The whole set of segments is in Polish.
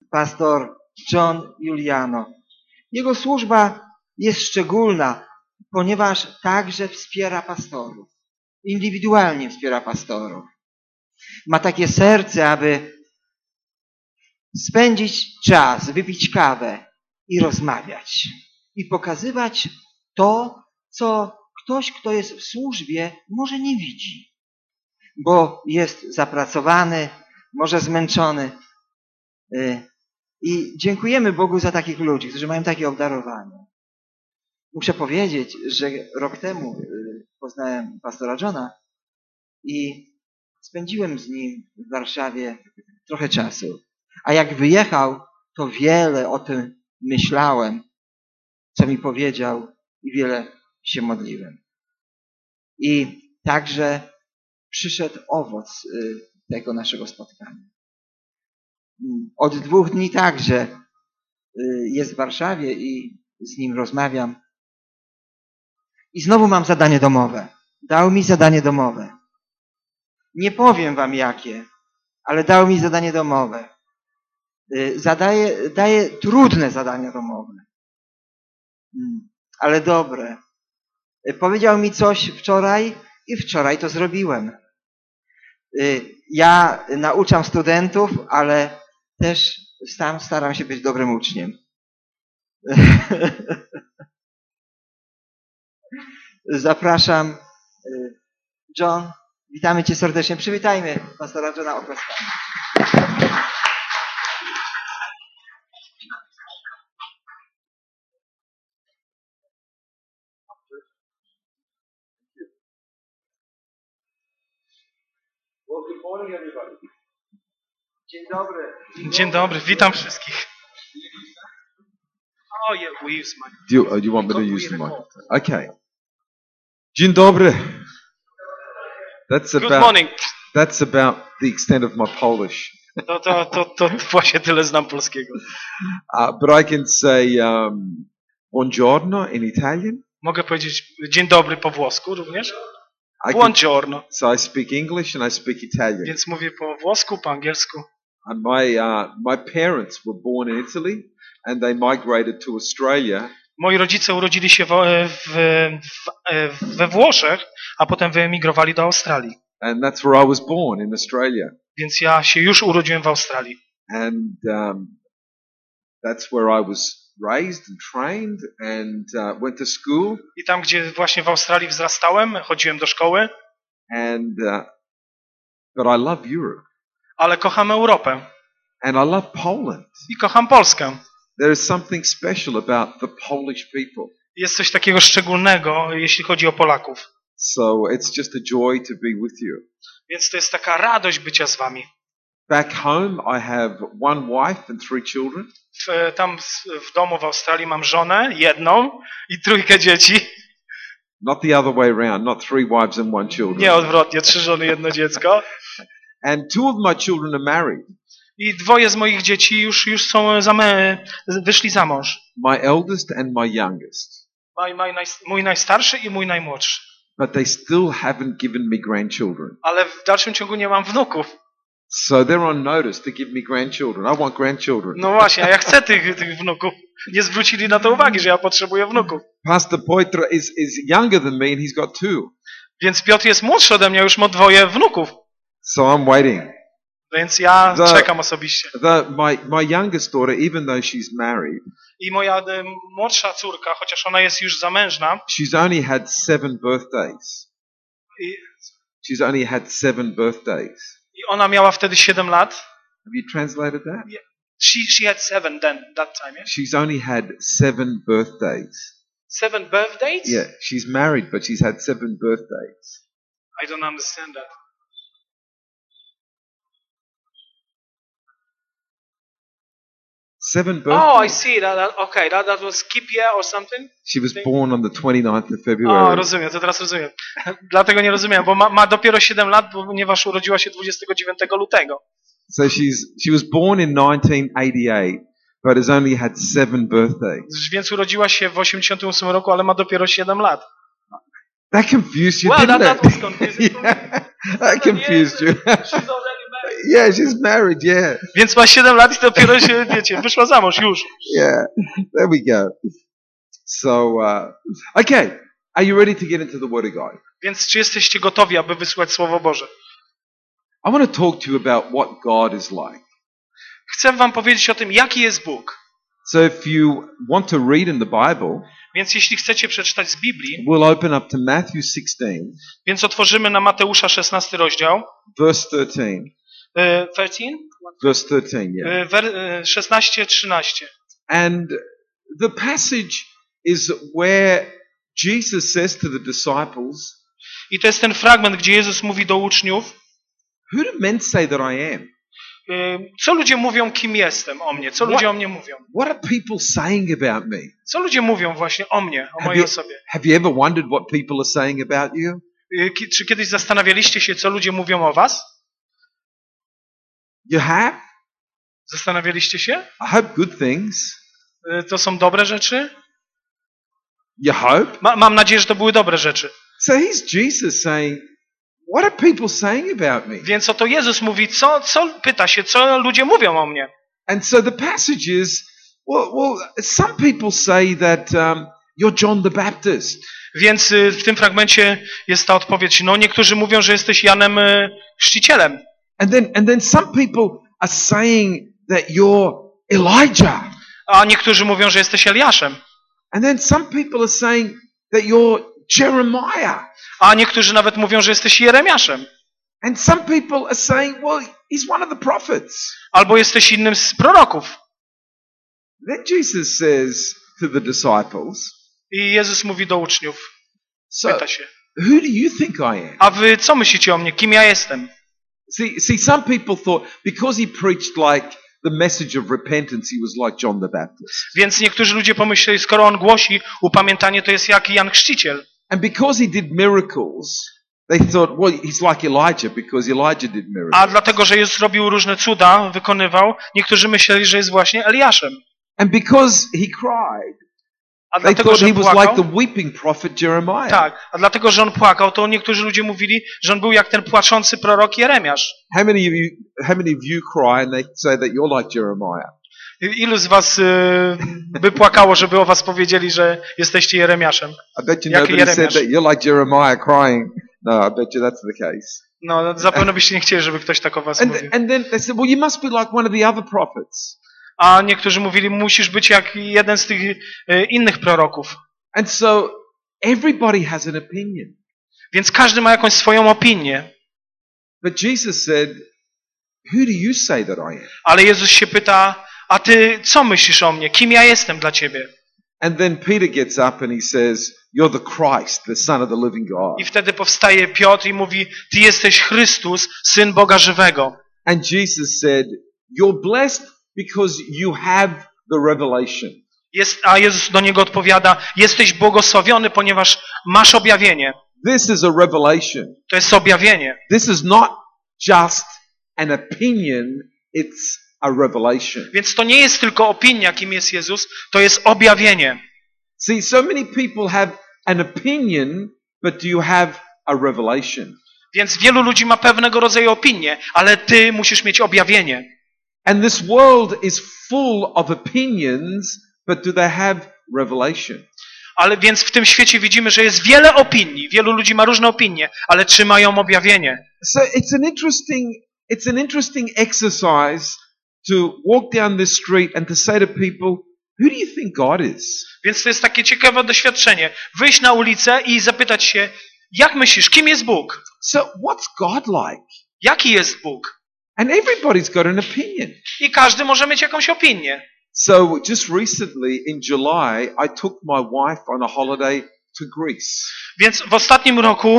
pastor John Juliano. Jego służba jest szczególna, ponieważ także wspiera pastorów. Indywidualnie wspiera pastorów. Ma takie serce, aby spędzić czas, wypić kawę i rozmawiać. I pokazywać to, co ktoś, kto jest w służbie, może nie widzi. Bo jest zapracowany, może zmęczony. I dziękujemy Bogu za takich ludzi, którzy mają takie obdarowanie. Muszę powiedzieć, że rok temu poznałem pastora Johna i spędziłem z nim w Warszawie trochę czasu. A jak wyjechał, to wiele o tym myślałem, co mi powiedział i wiele się modliłem. I także przyszedł owoc tego naszego spotkania. Od 2 dni także jest w Warszawie i z nim rozmawiam. I znowu mam zadanie domowe. Dał mi zadanie domowe. Nie powiem wam jakie, ale dał mi zadanie domowe. Daje trudne zadania domowe. Ale dobre. Powiedział mi coś wczoraj i wczoraj to zrobiłem. Ja nauczam studentów, ale też sam staram się być dobrym uczniem. Zapraszam. John, witamy cię serdecznie. Przywitajmy pastora Johna oklaskami. Dzień dobry. Dzień dobry, witam wszystkich. Oh yeah, we use mic. Do you want me to use the mic? Okay. Dzień dobry. Good morning. That's about the extent of my Polish. To właśnie tyle znam polskiego. But I can say buongiorno in Italian. Mogę powiedzieć dzień dobry po włosku również? Buongiorno. So I speak English and I speak Italian. Więc mówię po włosku, po angielsku. And my parents were born in Italy and they migrated to Australia. Moi rodzice urodzili się we Włoszech, a potem wyemigrowali do Australii. And that's where I was born, in Australia. Więc ja się już urodziłem w Australii. And that's where I was raised and trained and went to school. I tam, gdzie właśnie w Australii wzrastałem, chodziłem do szkoły. And but I love Europe. Ale kocham Europę. And I love Poland. I kocham Polskę. There is something special about the Polish people. Jest coś takiego szczególnego, jeśli chodzi o Polaków. So it's just a joy to be with you. Więc to jest taka radość bycia z wami. Back home I have one wife and 3 children. Tam w domu w Australii mam żonę, jedną i 3 dzieci. Not the other way around, not 3 wives and 1 children. Nie odwrotnie, 3 żony, 1 dziecko. And 2 of my children are married. I 2 z moich dzieci już są wyszli za mąż. My eldest and my youngest. Mój najstarszy i mój najmłodszy. But they still haven't given me grandchildren. Ale w dalszym ciągu nie mam wnuków. So they're on notice to give me grandchildren. I want grandchildren. No właśnie, a ja chcę tych wnuków. Nie zwrócili na to uwagi, że ja potrzebuję wnuków. Pastor Piotr is younger than me and he's got 2. Więc Piotr jest młodszy ode mnie, już ma 2 wnuków. So I'm waiting. Więc ja czekam osobiście. My youngest daughter, even though she's married, i moja młodsza córka, chociaż ona jest już zamężna, she's only had 7 birthdays. She's only had 7 birthdays. I ona miała wtedy 7 lat. Have you translated that? Yeah. She had 7 then, that time, yeah? She's only had 7 birthdays. 7 birthdays? Yeah, she's married, but she's had 7 birthdays. I don't understand that. 7 birthdays. Oh, I see. Okay, that was skip year or something? She was born on the 29th of February. O, rozumiem, to teraz rozumiem. Dlatego nie rozumiem, bo ma dopiero 7 lat, ponieważ urodziła się 29 lutego. So she was born in 1988, but has only had 7 birthdays. Więc urodziła się w 88 roku, ale ma dopiero 7 lat. That confused you, well, didn't that it? was confusing. Yeah, that confused you. She's already Yeah, she's married, yeah. Więc ma 7 lat i dopiero się, wiecie, wyszła za mąż już. Yeah, there we go. So, okay. Are you ready to get into the Word of God? Więc czy jesteście gotowi, aby wysłuchać Słowo Boże? I want to talk to you about what God is like. Chcę wam powiedzieć o tym, jaki jest Bóg. So if you want to read in the Bible, Więc jeśli chcecie przeczytać z Biblii, we'll open up to Matthew 16, więc otworzymy na Mateusza 16 rozdział. verse 13. 13? Verse 13, yeah. 16-13. And the passage is where Jesus says to the disciples, I to jest ten fragment, gdzie Jezus mówi do uczniów, who do men say that I am? co ludzie mówią, kim jestem o mnie, co ludzie o mnie mówią. What are people saying about me? Co ludzie mówią właśnie o mnie, o mojej osobie. Have you ever wondered what people are saying about you? Czy kiedyś zastanawialiście się, co ludzie mówią o was? You have? Zastanawialiście się? I hope good things. To są dobre rzeczy? You hope? Mam nadzieję, że to były dobre rzeczy. So here's Jesus saying, what are people saying about me? Więc oto Jezus mówi, pyta się, co ludzie mówią o mnie. And so the passage is, well, some people say that you're John the Baptist. Więc w tym fragmencie jest ta odpowiedź. No, niektórzy mówią, że jesteś Janem Chrzcicielem. And then some people are saying that you're Elijah. A niektórzy mówią, że jesteś Eliaszem. And then some people are saying that you're Jeremiah. A niektórzy nawet mówią, że jesteś Jeremiaszem. And some people are saying, well, he's one of the prophets. Albo jesteś innym z proroków. Then Jesus says to the disciples, I Jezus mówi do uczniów, so pyta się, who do you think I am? a wy co myślicie o mnie? Kim ja jestem? See, some people thought because he preached like the message of repentance, he was like John the Baptist. Więc niektórzy ludzie pomyśleli, skoro on głosi upamiętanie, to jest jak Jan Chrzciciel. And because he did miracles, they thought, well, he's like Elijah because Elijah did miracles. A dlatego, że Jezus robił różne cuda, wykonywał, niektórzy myśleli, że jest właśnie Eliaszem. And because he cried, A they dlatego, thought że he was like płakał, the weeping prophet Jeremiah. tak, a dlatego, że on płakał, to niektórzy ludzie mówili, że on był jak ten płaczący prorok Jeremiasz. How many of you cry and they say that you're like Jeremiah? Ilu z was by płakało, żeby o was powiedzieli, że jesteście Jeremiaszem? I bet you Jaki nobody said Jeremiasz? that you're like Jeremiah crying. No, I bet you that's the case. No, zapewne byście nie chcieli, żeby ktoś tak o was mówił. And then they said, well, you must be like one of the other prophets. A niektórzy mówili, musisz być jak jeden z tych innych proroków. And so everybody has an opinion. Więc każdy ma jakąś swoją opinię. But Jesus said, who do you say that I am? Ale Jezus się pyta, a ty co myślisz o mnie? Kim ja jestem dla ciebie? And then Peter gets up and he says, you're the Christ, the Son of the living God. I wtedy powstaje Piotr i mówi, ty jesteś Chrystus, Syn Boga żywego. And Jesus said, you're blessed because you have the revelation. A Jezus do niego odpowiada, jesteś błogosławiony, ponieważ masz objawienie. This is a revelation. To jest objawienie. This is not just an opinion, it's a revelation. Więc to nie jest tylko opinia, kim jest Jezus, to jest objawienie. See, so many people have an opinion, but do you have a revelation? Więc wielu ludzi ma pewnego rodzaju opinię, ale ty musisz mieć objawienie. And this world is full of opinions, but do they have revelation? Ale więc w tym świecie widzimy, że jest wiele opinii, wielu ludzi ma różne opinie, ale czy mają objawienie? So it's an interesting exercise to walk down this street and to say to people, who do you think God is? Więc to jest takie ciekawe doświadczenie. Wyjść na ulicę i zapytać się, jak myślisz, kim jest Bóg? So what's God like? Jaki jest Bóg? And everybody's got an opinion. I każdy może mieć jakąś opinię. So just recently in July, I took my wife on a holiday to Greece. Więc w ostatnim roku,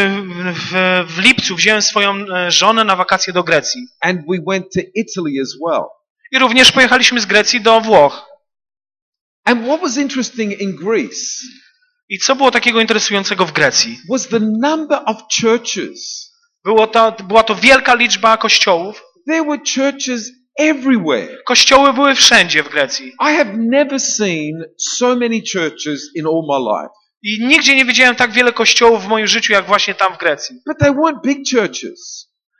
w lipcu, wziąłem swoją żonę na wakacje do Grecji. And we went to Italy as well. I również pojechaliśmy z Grecji do Włoch. And what was interesting in Greece I co było takiego interesującego w Grecji? was the number of churches. Była to wielka liczba kościołów. There were churches everywhere. Kościoły były wszędzie w Grecji. I have never seen so many churches in all my life. I nigdzie nie widziałem tak wiele kościołów w moim życiu, jak właśnie tam w Grecji. But they weren't big churches.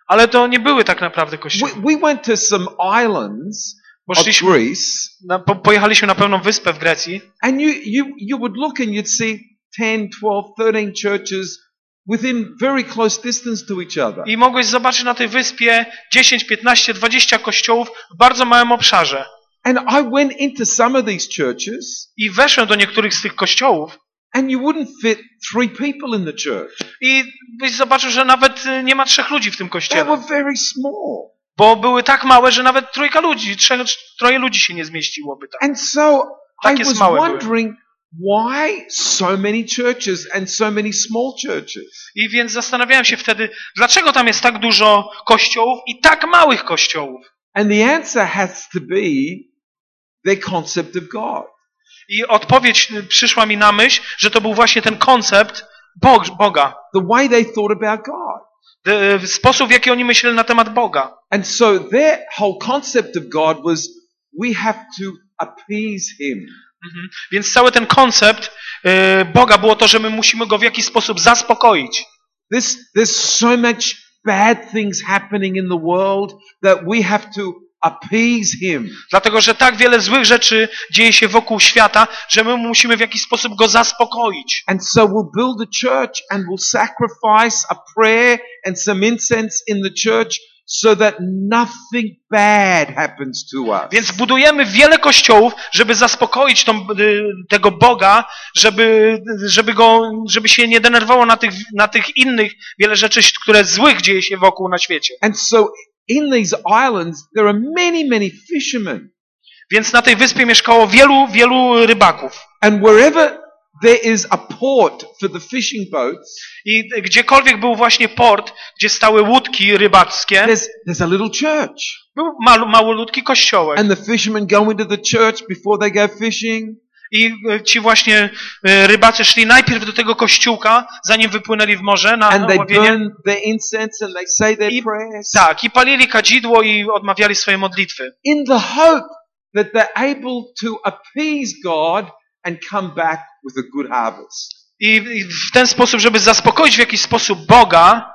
Ale to nie były tak naprawdę kościoły. We went to some islands of Poszliśmy, Greece, pojechaliśmy na pewną wyspę w Grecji and you would look and you'd see 10, 12, 13 churches within very close distance to each other. i mogłeś zobaczyć na tej wyspie 10, 15, 20 kościołów w bardzo małym obszarze. And I went into some of these churches, I weszłem do niektórych z tych kościołów and you wouldn't fit 3 people in the church. i byś zobaczył, że nawet nie ma 3 ludzi w tym They kościele. were very small. Bo były tak małe, że nawet 3 ludzi, 3 ludzi się nie zmieściłoby tam. And so I Takie was małe były. wondering why so many churches and so many small churches. I więc zastanawiałem się wtedy, dlaczego tam jest tak dużo kościołów i tak małych kościołów. And the answer has to be their concept of God. I odpowiedź przyszła mi na myśl, że to był właśnie ten koncept Boga. The way they thought about God. Sposób, w jaki oni myśleli na temat Boga. And so their whole concept of God was we have to appease Him. Więc cały ten koncept Boga było to, że my musimy Go w jakiś sposób zaspokoić. There's so much bad things happening in the world that we have to appease Him. Dlatego, że tak wiele złych rzeczy dzieje się wokół świata, że my musimy w jakiś sposób Go zaspokoić. And so we'll build a church and we'll sacrifice a prayer and some incense in the church so that nothing bad happens to us. Więc budujemy wiele kościołów, żeby zaspokoić tego Boga, żeby się nie denerwowało na tych innych wiele rzeczy, które złych dzieje się wokół na świecie. And so in these islands there are many, many fishermen. Więc na tej wyspie mieszkało wielu rybaków. And wherever there is a port for the fishing boats, I gdziekolwiek był właśnie port, gdzie stały łódki rybackie, there's a little church. był małoludki kościołek. And the fishermen go into the church before they go fishing. I ci właśnie rybacy szli najpierw do tego kościółka, zanim wypłynęli w morze na And they łowienie. burn their incense and they say their prayers. Tak, i palili kadzidło i odmawiali swoje modlitwy. In the hope that they're able to appease God and come back with a good harvest. I w ten sposób, żeby zaspokoić w jakiś sposób Boga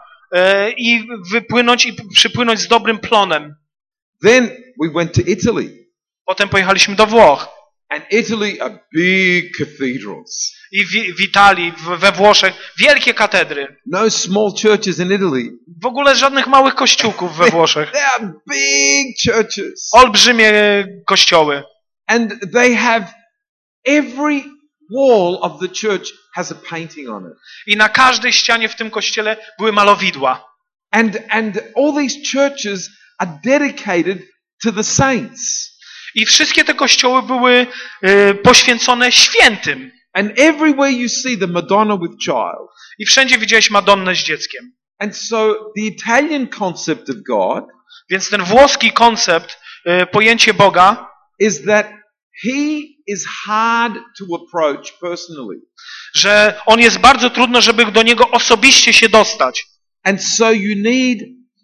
i wypłynąć i przypłynąć z dobrym plonem. Then we went to Italy. Potem pojechaliśmy do Włoch. And Italy are big cathedrals. I w Italii, we Włoszech, wielkie katedry. No small churches in Italy. W ogóle żadnych małych kościółków we Włoszech. They are big churches. Olbrzymie kościoły. And they have every wall of the church has a painting on it. I na każdej ścianie w tym kościele były malowidła. And all these churches are dedicated to the saints. I wszystkie te kościoły były poświęcone świętym. And everywhere you see the Madonna with child. I wszędzie widziałeś Madonnę z dzieckiem. And so the Italian concept of God Więc ten włoski koncept, pojęcie Boga, is that He is hard to approach personally. że On jest bardzo trudno, żeby do Niego osobiście się dostać. And so you need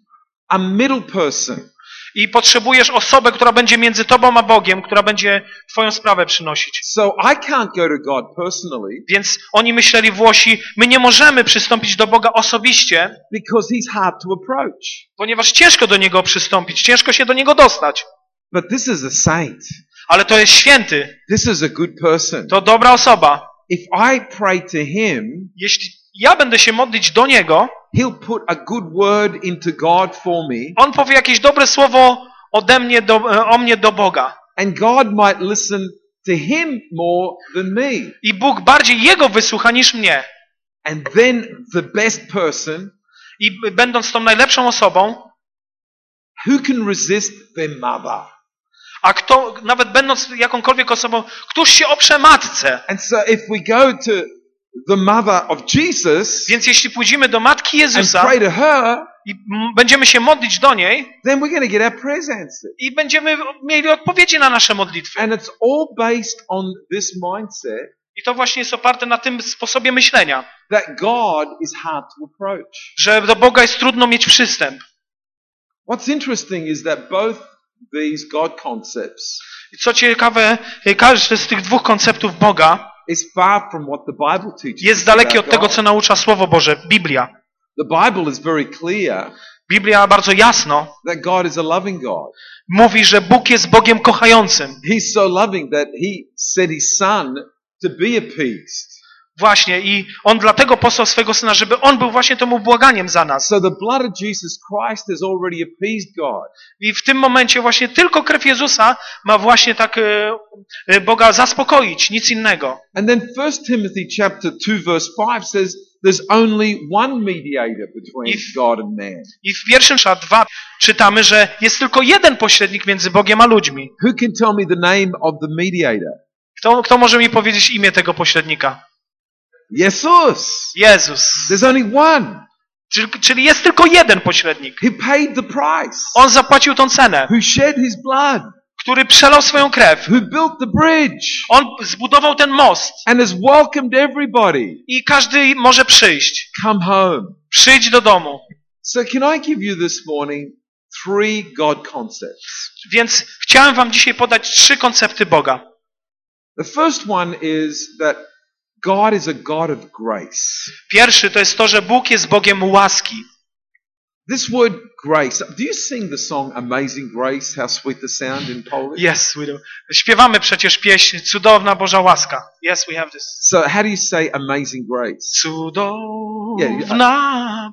a middle person. I potrzebujesz osobę, która będzie między tobą a Bogiem, która będzie twoją sprawę przynosić. So I can't go to God personally Więc oni myśleli, Włosi, my nie możemy przystąpić do Boga osobiście, because He's hard to approach. ponieważ ciężko do Niego przystąpić, ciężko się do Niego dostać. But this is a saint. Ale to jest święty, This is a good person. to dobra osoba. If I pray to Him, Jeśli ja będę się modlić do Niego, He'll put a good word into God for me, On powie jakieś dobre słowo o mnie do Boga. and God might listen to Him more than me. I Bóg bardziej Jego wysłucha niż mnie. And then the best person, I będąc tą najlepszą osobą, who can resist their mother? a kto, nawet będąc jakąkolwiek osobą, któż się oprze matce? And so if we go to the mother of Jesus Więc jeśli pójdziemy do Matki and Jezusa pray to her, i będziemy się modlić do niej then we're going to get our prayers answered. i będziemy mieli odpowiedzi na nasze modlitwy. And it's all based on this mindset I to właśnie jest oparte na tym sposobie myślenia, that God is hard to approach. że do Boga jest trudno mieć przystęp. What's interesting is that both these God concepts I co ciekawe, każdy z tych dwóch konceptów Boga is far from what the Bible teaches. jest us daleki about od tego, God. co naucza Słowo Boże, Biblia. The Bible is very clear Biblia bardzo jasno that God is a loving God. mówi, że Bóg jest Bogiem kochającym. He's so loving that he sent his son to be appeased. Właśnie i On dlatego posłał swego Syna, żeby On był właśnie tym ubłaganiem za nas. So the blood of Jesus Christ has already appeased God. I w tym momencie właśnie tylko krew Jezusa ma właśnie tak Boga zaspokoić, nic innego. And then 1 Timothy chapter 2 verse 5 says there's only one mediator between God and man. I w 1 Szat 2 czytamy, że jest tylko jeden pośrednik między Bogiem a ludźmi. Who can tell me the name of the mediator? Kto może mi powiedzieć imię tego pośrednika? Jesus. Jezus. There's only one. Czyli jest tylko jeden pośrednik. Who paid the price. On zapłacił tą cenę. Who shed his blood. Który przelał swoją krew. Who built the bridge. On zbudował ten most. And has welcomed everybody. I każdy może przyjść. Come home. Przyjdź do domu. So can I give you this morning 3 God concepts? Więc chciałem wam dzisiaj podać 3 koncepty Boga. The first one is that God is a God of grace. Pierwszy to jest to, że Bóg jest Bogiem łaski. This word grace, do you sing the song Amazing Grace, How Sweet the Sound in Polish? Yes, we do. Śpiewamy przecież pieśń Cudowna Boża łaska. Yes, we have this. So how do you say Amazing Grace? Cudowna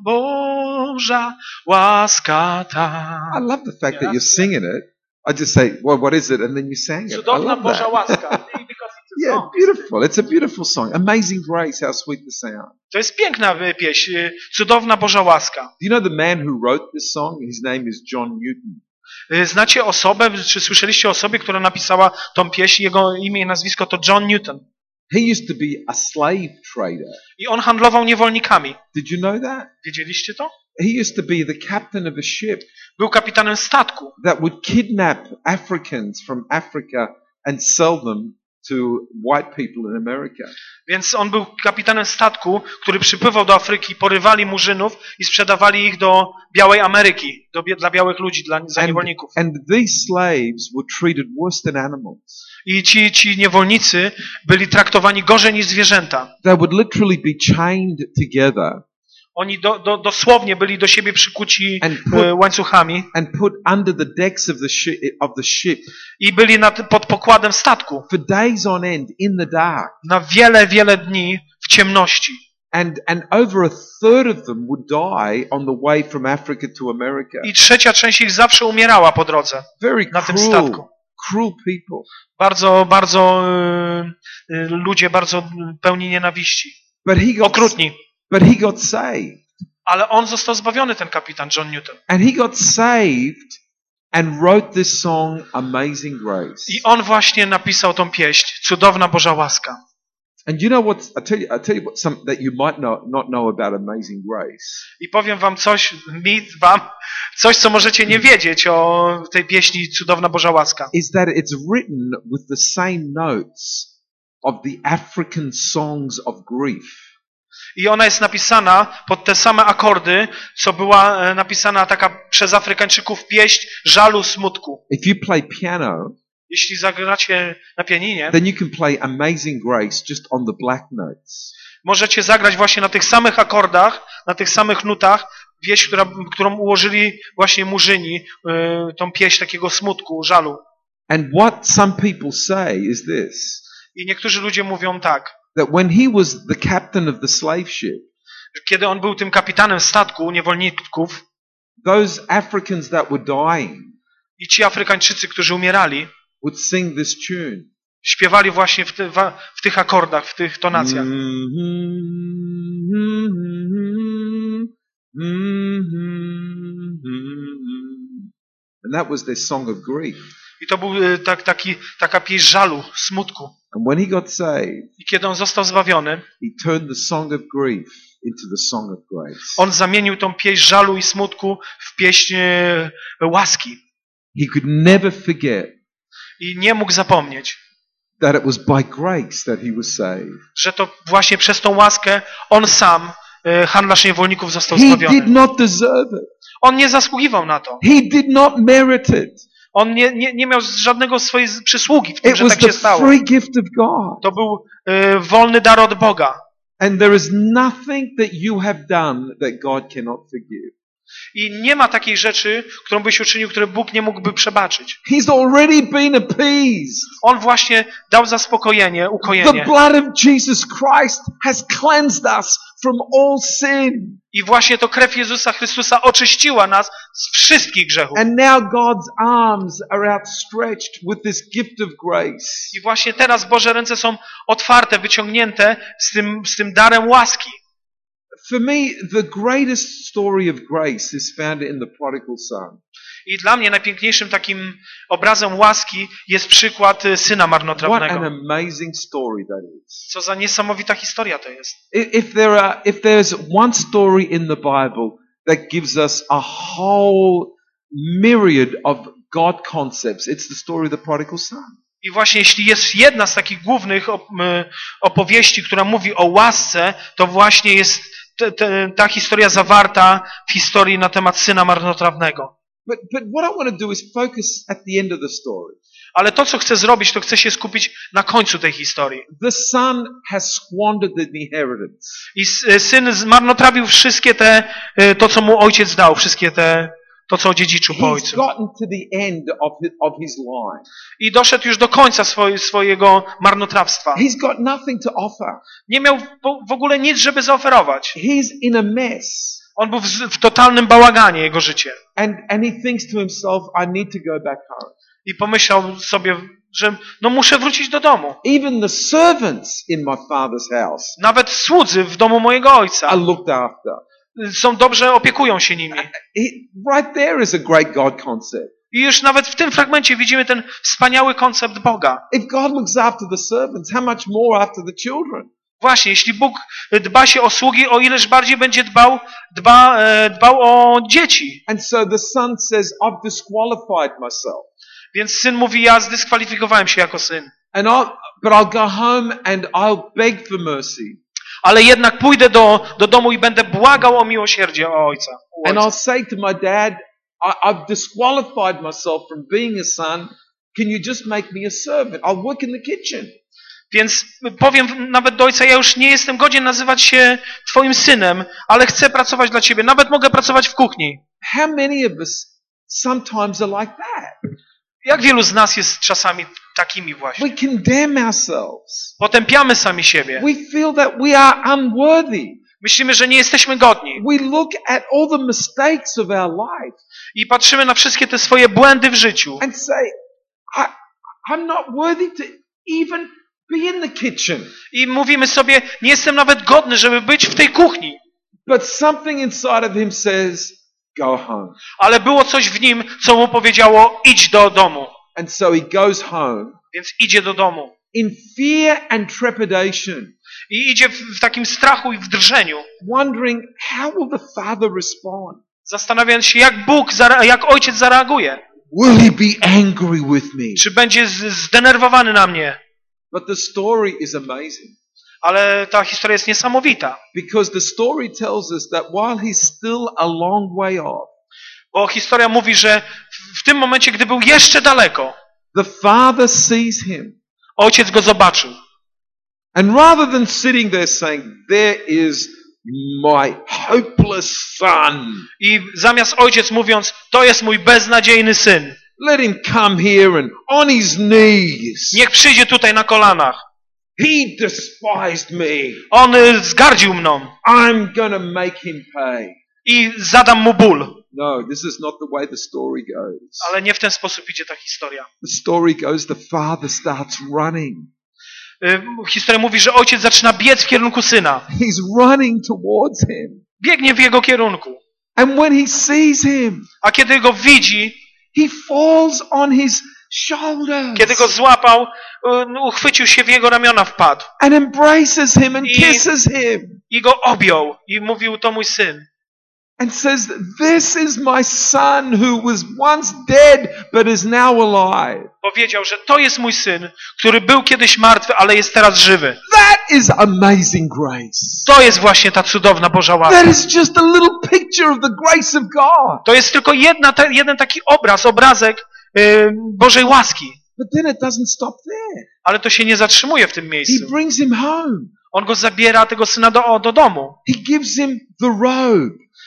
Boża łaska ta. I love the fact that you're singing it. I just say, well, what is it? And then you sang it. I Cudowna love Boża that. łaska. Yeah, beautiful. It's a beautiful song. Amazing Grace, How Sweet the Sound. To jest piękna pieśń. Cudowna Boża łaska. Do you know the man who wrote this song? His name is John Newton. Znacie osobę, czy słyszeliście o osobie, która napisała tą pieśń? Jego imię i nazwisko to John Newton. He used to be a slave trader. I on handlował niewolnikami. Did you know that? Wiedzieliście to? He used to be the captain of a ship Był kapitanem statku. that would kidnap Africans from Africa and sell them to white people in America. Więc on był kapitanem statku, który przypływał do Afryki, porywali murzynów i sprzedawali ich do białej Ameryki, dla białych ludzi, za niewolników. And these slaves were treated worse than animals. I ci niewolnicy byli traktowani gorzej niż zwierzęta. They would literally be chained together. Oni dosłownie byli do siebie przykuci łańcuchami and put under the decks of the ship i byli pod pokładem statku for days on end in the dark. Na wiele, wiele dni w ciemności. And over a third of them would die on the way from Africa to America. I 1/3 część ich zawsze umierała po drodze Very na tym statku. Cruel people. Bardzo ludzie bardzo pełni nienawiści. Okrutni. But he got saved. Ale on został zbawiony, ten kapitan John Newton. And he got saved and wrote this song Amazing Grace. I on właśnie napisał tą pieśń Cudowna Boża łaska. And you know what? I tell you what that you might not know about Amazing Grace. I powiem wam coś, coś, co możecie nie wiedzieć o tej pieśni Cudowna Boża łaska. Is that it's written with the same notes of the African songs of grief. I ona jest napisana pod te same akordy, co była napisana taka przez Afrykańczyków pieśń żalu, smutku. If you play piano, jeśli zagracie na pianinie, then you can play Amazing Grace just on the black notes. Możecie zagrać właśnie na tych samych akordach, na tych samych nutach pieśń, którą ułożyli właśnie murzyni, tą pieśń takiego smutku, żalu. And what some people say is this. I niektórzy ludzie mówią tak. That when he was the captain of the slave ship, kiedy on był tym kapitanem statku niewolników, those Africans that were dying, i ci Afrykańczycy, którzy umierali, would sing this tune. Śpiewali właśnie w tych akordach, w tych tonacjach. And that was their song of grief. I to był taka pieśń żalu, smutku. And when he got saved, i kiedy on został zbawiony, he turned the song of grief into the song of grace. On zamienił tą pieśń żalu i smutku w pieśń łaski. He could never forget I nie mógł zapomnieć, that it was by grace that he was saved. Że to właśnie przez tą łaskę on sam, handlarz niewolników, został He zbawiony. did not deserve it. On nie zasługiwał na to. He did not merit it. On nie miał żadnego swojej przysługi w tym, It że was tak się the stało. free gift of God. To był wolny dar od Boga. And there is nothing that you have done that God cannot forgive. I nie ma takiej rzeczy, którą byś uczynił, której Bóg nie mógłby przebaczyć. He's already been appeased. On właśnie dał zaspokojenie, The ukojenie. blood of Jesus Christ has cleansed us from all sin. I właśnie to krew Jezusa Chrystusa oczyściła nas z wszystkich grzechów. And now God's arms are outstretched with this gift of grace. I właśnie teraz Boże ręce są otwarte, wyciągnięte z tym darem łaski. For me, the greatest story of grace is found in the prodigal son. I dla mnie najpiękniejszym takim obrazem łaski jest przykład syna What an marnotrawnego. amazing story that is. Co za niesamowita historia to jest. If there's one story in the Bible that gives us a whole myriad of God concepts, it's the story of the prodigal son. I właśnie jeśli jest jedna z takich głównych opowieści, która mówi o łasce, to właśnie jest ta historia zawarta w historii na temat syna marnotrawnego. But what I want to do is focus at the end of the story. Ale to, co chcę zrobić, to chcę się skupić na końcu tej historii. The son has squandered the inheritance. I syn zmarnotrawił wszystkie to, co mu ojciec dał, to, co odziedziczył po He's ojcu. gotten to the end of his life. I doszedł już do końca swojego marnotrawstwa. He's got nothing to offer. Nie miał w ogóle nic, żeby zaoferować. He's in a mess. On był w totalnym bałaganie, jego życie. And he thinks to himself, I need to go back home. I pomyślał sobie, że muszę wrócić do domu. Even the servants in my father's house Nawet słudzy w domu mojego ojca are looked after. są dobrze, opiekują się nimi. Right there is a great God concept. I już nawet w tym fragmencie widzimy ten wspaniały koncept Boga. If God looks after the servants, how much more after the children? Właśnie, jeśli Bóg dba się o sługi, o ileż bardziej będzie dbał o dzieci. And so the son says, I've disqualified myself. Więc syn mówi, ja zdyskwalifikowałem się jako syn. But I'll go home and I'll beg for mercy. Ale jednak pójdę do domu i będę błagał o miłosierdzie o ojca. And I'll say to my dad, I've disqualified myself from being a son. Can you just make me a servant? I'll work in the kitchen. Więc powiem nawet do ojca, ja już nie jestem godzien nazywać się twoim synem, ale chcę pracować dla ciebie. Nawet mogę pracować w kuchni. How many of us sometimes are like that? Jak wielu z nas jest czasami takimi właśnie? We condemn ourselves. Potępiamy sami siebie. We feel that we are unworthy. Myślimy, że nie jesteśmy godni. We look at all the mistakes of our life I patrzymy na wszystkie te swoje błędy w życiu. and say, I'm not worthy to even be in the kitchen. I mówimy sobie, nie jestem nawet godny, żeby być w tej kuchni. But something inside of him says, go home. Ale było coś w nim, co mu powiedziało, idź do domu. And so he goes home Więc idzie do domu. in fear and trepidation, I idzie w takim strachu i w drżeniu. wondering how will the father respond? Zastanawiając się, jak ojciec zareaguje. Will he be angry with me? Czy będzie zdenerwowany na mnie. But the story is amazing Ale ta historia jest niesamowita. because the story tells us that while he's still a long way off, Bo historia mówi, że w tym momencie, gdy był jeszcze daleko, the father sees him. ojciec go zobaczył. And rather than sitting there saying, there is my hopeless son, I zamiast ojciec mówiąc, to jest mój beznadziejny syn. let him come here and on his knees. Niech przyjdzie tutaj na kolanach. He despised me. On zgardził mną. I'm gonna make him pay. I zadam mu ból. No, this is not the way the story goes. Ale nie w ten sposób idzie ta historia. The story goes, the father starts running. Historia mówi, że ojciec zaczyna biec w kierunku syna. He's running towards him. Biegnie w jego kierunku. And when he sees him, A kiedy go widzi, he falls on his shoulders kiedy go złapał, uchwycił się w jego ramiona, wpadł. and embraces him and I- kisses him I go objął. I mówił, to mój syn. and says, this is my son who was once dead but is now alive. Powiedział, że to jest mój syn, który był kiedyś martwy, ale jest teraz żywy. That is amazing grace. To jest właśnie ta cudowna Boża łaska. That is just a little picture of the grace of God. To jest tylko jeden taki obrazek Bożej łaski. But then it doesn't stop there. Ale to się nie zatrzymuje w tym He miejscu. brings him home. On go zabiera, tego syna do domu. He gives him the robe.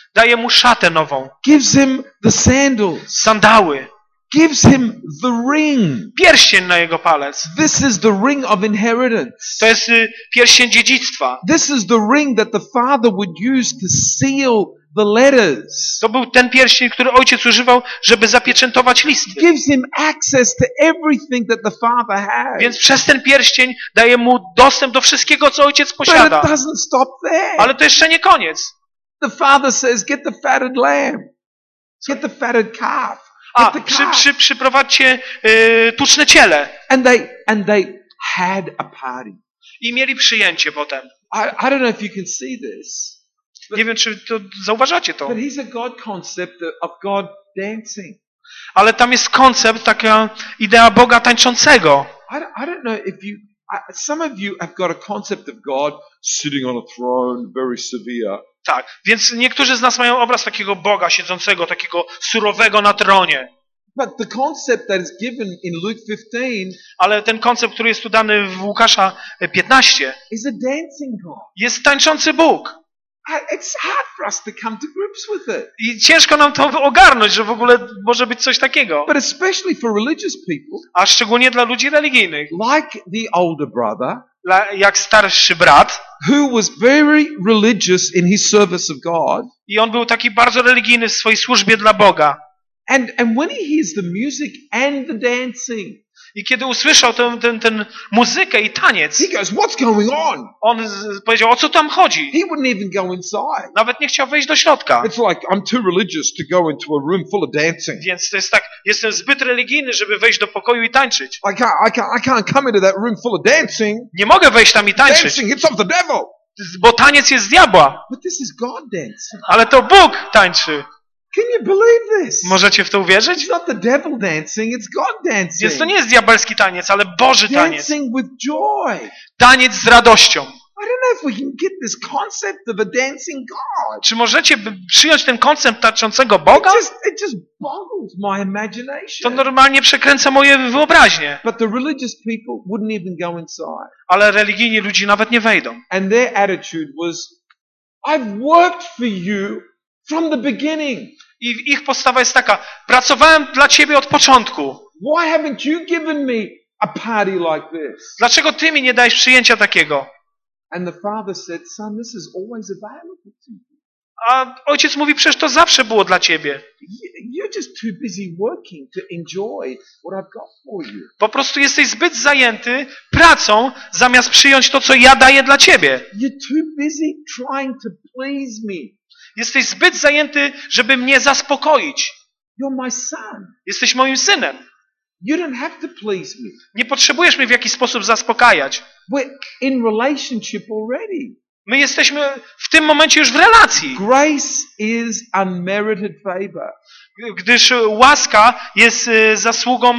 Daje mu szatę nową, gives him the sandals, sandały, gives him the ring. pierścień na jego palec. This is the ring of inheritance. To jest pierścień dziedzictwa. This is the ring that the father would use to seal the letters. To był ten pierścień, który ojciec używał, żeby zapieczętować listy. Gives him access to everything that the father has. Więc przez ten pierścień daje mu dostęp do wszystkiego, co ojciec But it posiada. doesn't stop there. Ale to jeszcze nie koniec. The father says, get the fatted lamb. Get the fatted calf. A, Get the calf. przyprowadźcie tuczne ciele. And they had a party. I mieli przyjęcie potem. I don't know if you can see this, Nie wiem, czy to zauważacie to. but here's a God concept of God dancing. Ale tam jest koncept, taka idea Boga tańczącego. I don't know if you, some of you have got a concept of God sitting on a throne, very severe. Tak, więc niektórzy z nas mają obraz takiego Boga siedzącego, takiego surowego na tronie. But the concept that is given in Luke 15 Ale ten koncept, który jest tu dany w Łukasza 15, is a dancing God. jest tańczący Bóg. It's hard for us to come to grips with it. I ciężko nam to ogarnąć, że w ogóle może być coś takiego. But especially for religious people, A szczególnie dla ludzi religijnych. like the older brother, Jak starszy brat. who was very religious in his service of God. I on był taki bardzo religijny w swojej służbie dla Boga. And when he hears the music and the dancing, I kiedy usłyszał tę muzykę i taniec, he goes, what's going on? on powiedział, o co tam chodzi? He wouldn't even go inside. Nawet nie chciał wejść do środka. It's like, I'm too religious to go into a room full of dancing. Więc to jest tak, jestem zbyt religijny, żeby wejść do pokoju i tańczyć. I can't come into that room full of dancing. Nie mogę wejść tam i tańczyć, Dancing, it's of the devil. bo taniec jest z diabła. But this is God dancing. Ale to Bóg tańczy. Can you believe this? Możecie w to uwierzyć? It's not the devil dancing, it's God dancing. Więc to nie jest diabelski taniec, ale Boży taniec. Dancing with joy. Taniec z radością. I don't know if we can get this concept of a dancing God. Czy możecie przyjąć ten koncept tańczącego Boga? It just boggles my To imagination. normalnie przekręca moje wyobraźnię. But the religious people wouldn't even go inside. Ale religijni ludzie nawet nie wejdą. And their attitude was, I've worked for you from the beginning. I ich postawa jest taka, pracowałem dla ciebie od początku. Why haven't you given me a party like this? Dlaczego ty mi nie dajesz przyjęcia takiego? And the father said, son, this is always available to you. A ojciec mówi, przecież to zawsze było dla ciebie. You're just too busy working to enjoy what I've got for you. Po prostu jesteś zbyt zajęty pracą, zamiast przyjąć to, co ja daję dla ciebie. You're too busy trying to please me. Jesteś zbyt zajęty, żeby mnie zaspokoić. You're my son. Jesteś moim synem. You don't have to please me. Nie potrzebujesz mnie w jakiś sposób zaspokajać. We're in relationship already. My jesteśmy w tym momencie już w relacji. Grace is unmerited favor. Gdyż łaska jest zasługą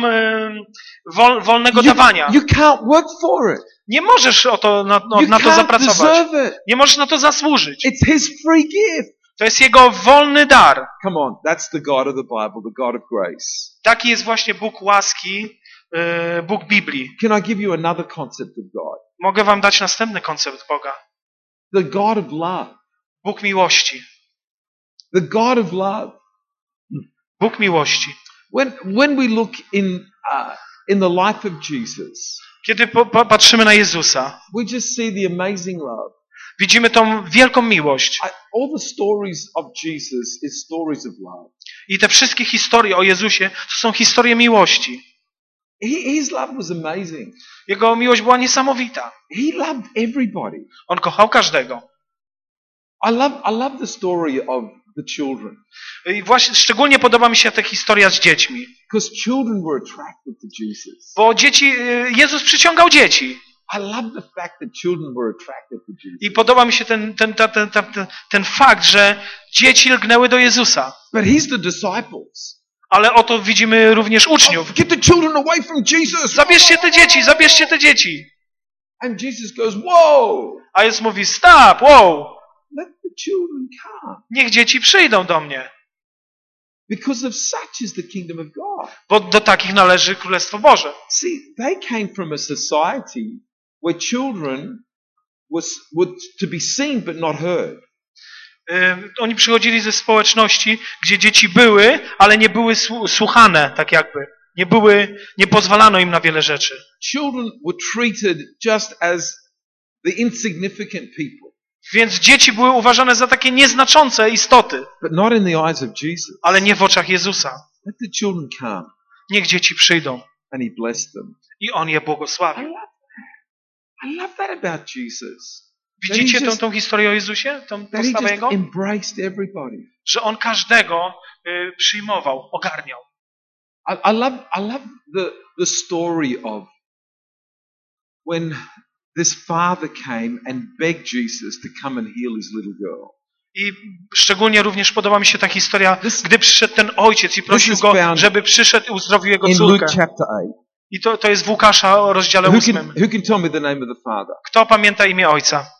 wolnego dawania. You can't work for it. Nie możesz na to You zapracować. deserve it. Nie możesz na to zasłużyć. It's his free gift. To jest jego wolny dar. Come on, that's the God of the Bible, the God of grace. Taki jest właśnie Bóg łaski, Bóg Biblii. Can I give you another concept of God? Mogę wam dać następny koncept Boga. The God of love. Bóg miłości. The God of love. Bóg miłości. When we look in the life of Jesus, Kiedy patrzymy na Jezusa, we just see the amazing love. widzimy tą wielką miłość. All the stories of Jesus is stories of love. I te wszystkie historie o Jezusie to są historie miłości. His love was amazing. Jego miłość była niesamowita. He loved everybody. On kochał każdego. I love the story of the children. I właśnie szczególnie podoba mi się ta historia z dziećmi. Because children were attracted to Jesus. Bo Jezus przyciągał dzieci. I love the fact that children were attracted to Jesus. I podoba mi się ten fakt, że dzieci lgnęły do Jezusa. But here's the disciples. Ale oto widzimy również uczniów. Get the children away from Jesus. Zabierzcie te dzieci, zabierzcie te dzieci. And Jesus goes, whoa. A Jezus mówi, stop, wow. Let the children come. Niech dzieci przyjdą do mnie. Because of such is the kingdom of God. Bo do takich należy Królestwo Boże. See, they came from a society where children were to be seen but not heard. Oni przychodzili ze społeczności, gdzie dzieci były, ale nie były słuchane, tak jakby. Nie pozwalano im na wiele rzeczy. Children were treated just as the insignificant people, Więc dzieci były uważane za takie nieznaczące istoty, but not in the eyes of Jesus. ale nie w oczach Jezusa. Let the children come Niech dzieci przyjdą and he blessed them. i On je błogosławi. I love that about Jesus. Widzicie That he tą historię o Jezusie? Tą That he postawę just Jego? embraced everybody. Że On każdego przyjmował, ogarniał. I love the story of when this father came and begged Jesus to come and heal his little girl. I szczególnie również podoba mi się ta historia, This- gdy przyszedł ten ojciec i prosił is go, found żeby przyszedł i uzdrowił jego In córkę. Luke chapter 8. I to jest w Łukasza o rozdziale 8. Who can tell me the name of the father? Kto pamięta imię ojca?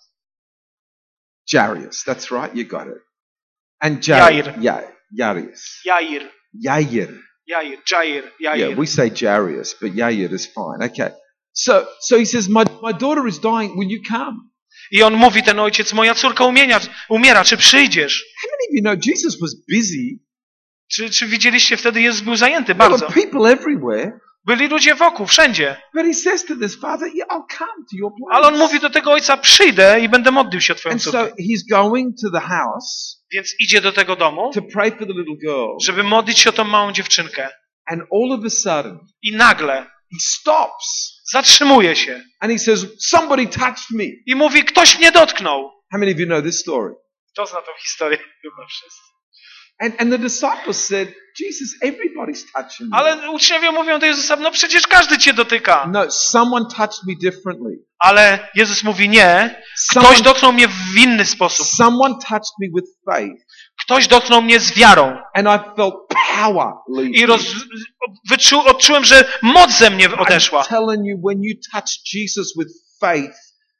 Jairus. That's right, you got it. And Jair. Jairus. Jair. Jair. Jair. Yeah, we say Jairus, but Jair is fine. Okay. So he says, my daughter is dying. Will you come? I on mówi, ten ojciec, moja córka umiera, czy przyjdziesz? How many of you know Jesus was busy? Czy widzieliście, wtedy Jezus był zajęty There bardzo. were people everywhere. Byli ludzie wokół, wszędzie. But he says to this father, yeah, I'll come to your place. Ale on mówi do tego ojca, przyjdę i będę modlił się o twoją And so córkę. he's going to the house Więc idzie do tego domu, to pray for the little girl. żeby modlić się o tą małą dziewczynkę. And all of a sudden, I nagle he stops zatrzymuje się and he says, somebody touched me. i mówi, ktoś mnie dotknął. How many of you know this story? Kto zna tą historię? Chyba wszyscy. And the disciples said, Jesus, everybody's touching me. Ale uczniowie mówią do Jezusa, no przecież każdy cię dotyka. No, someone touched me differently. Ale Jezus mówi, nie, ktoś Someone, dotknął mnie w inny sposób. someone touched me with faith. Ktoś dotknął mnie z wiarą. And I felt power leave I me. odczułem, że moc ze mnie odeszła. I'm telling you, when you touch Jesus with faith,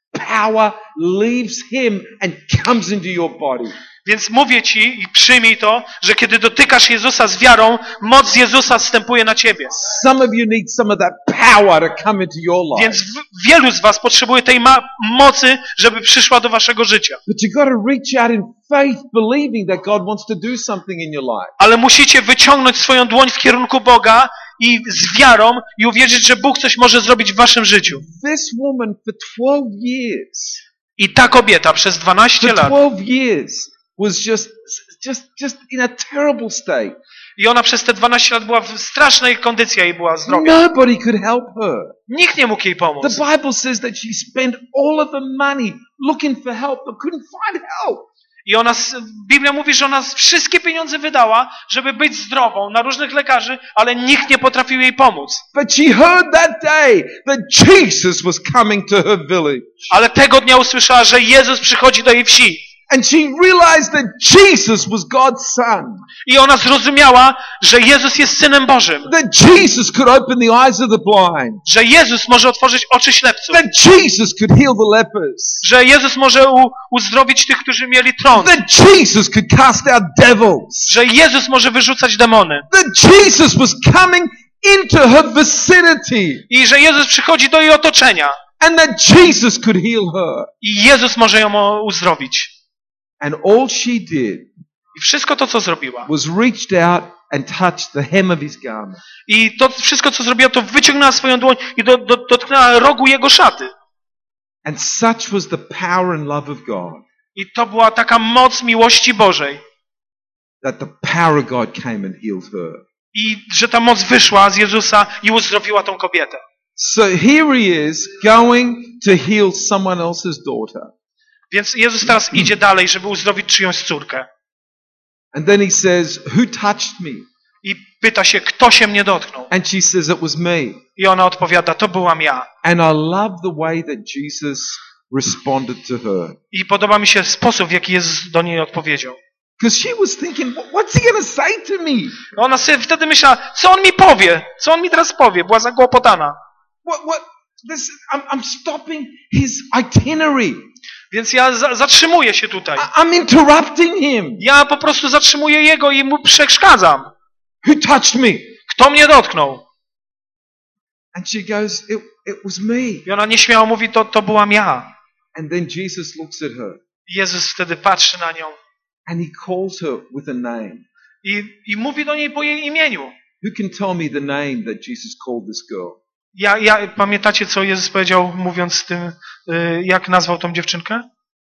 power leaves him and comes into your body. Więc mówię ci i przyjmij to, że kiedy dotykasz Jezusa z wiarą, moc Jezusa wstępuje na ciebie. Some of you need some of that power to come into your life. Więc wielu z was potrzebuje tej mocy, żeby przyszła do waszego życia. But you got to reach out in faith, believing that God wants to do something in your life. Ale musicie wyciągnąć swoją dłoń w kierunku Boga i z wiarą i uwierzyć, że Bóg coś może zrobić w waszym życiu. This woman for 12 years, I ta kobieta przez 12 for lat 12 years was just in a terrible state. i ona przez te 12 lat była w strasznej kondycji i była zdrowa. Nobody could help her. Nikt nie mógł jej The pomóc. Bible says that she spent all of her money looking for help but couldn't find help. I Biblia mówi, że ona wszystkie pieniądze wydała, żeby być zdrową na różnych lekarzy, ale nikt nie potrafił jej pomóc. But she heard that day that Jesus was coming to her village. Ale tego dnia usłyszała, że Jezus przychodzi do jej wsi. And she realized that Jesus was God's son. I ona zrozumiała, że Jezus jest Synem Bożym. That Jesus could open the eyes of the blind. Że Jezus może otworzyć oczy ślepców. That Jesus could heal the lepers. Że Jezus może uzdrowić tych, którzy mieli trąd. That Jesus could cast out devils. Że Jezus może wyrzucać demony. That Jesus was coming into her vicinity. I że Jezus przychodzi do jej otoczenia. And that Jesus could heal her. I Jezus może ją uzdrowić. And all she did I wszystko to, co zrobiła. was reached out and touched the hem of his garment. I to wszystko, co zrobiła, to wyciągnęła swoją dłoń i dotknęła rogu jego szaty. And such was the power and love of God I to była taka moc miłości Bożej. that the power of God came and healed her. I że ta moc wyszła z Jezusa i uzdrowiła tą kobietę. So here he is going to heal someone else's daughter. Więc Jezus teraz idzie dalej, żeby uzdrowić czyjąś córkę. And then he says, who touched me? I pyta się, kto się mnie dotknął. And she says, it was me. I ona odpowiada, to byłam ja. And I love the way that Jesus responded to her. I podoba mi się sposób, w jaki Jezus do niej odpowiedział. Because she was thinking, what's he going to say to me? Ona sobie wtedy myślała, co on mi powie? Co on mi teraz powie? Była zakłopotana. I'm stopping his itinerary. Więc ja zatrzymuję się tutaj. I'm interrupting him. Ja po prostu zatrzymuję jego i mu przeszkadzam. Who touched me? Kto mnie dotknął? And she goes, it was me. I ona nieśmiało mówi, to byłam ja. And then Jesus looks at her I Jezus wtedy patrzy na nią And he calls her with a name. I mówi do niej po jej imieniu. Who can tell me the name that Jesus called this girl? Pamiętacie, co Jezus powiedział, mówiąc tym, jak nazwał tą dziewczynkę?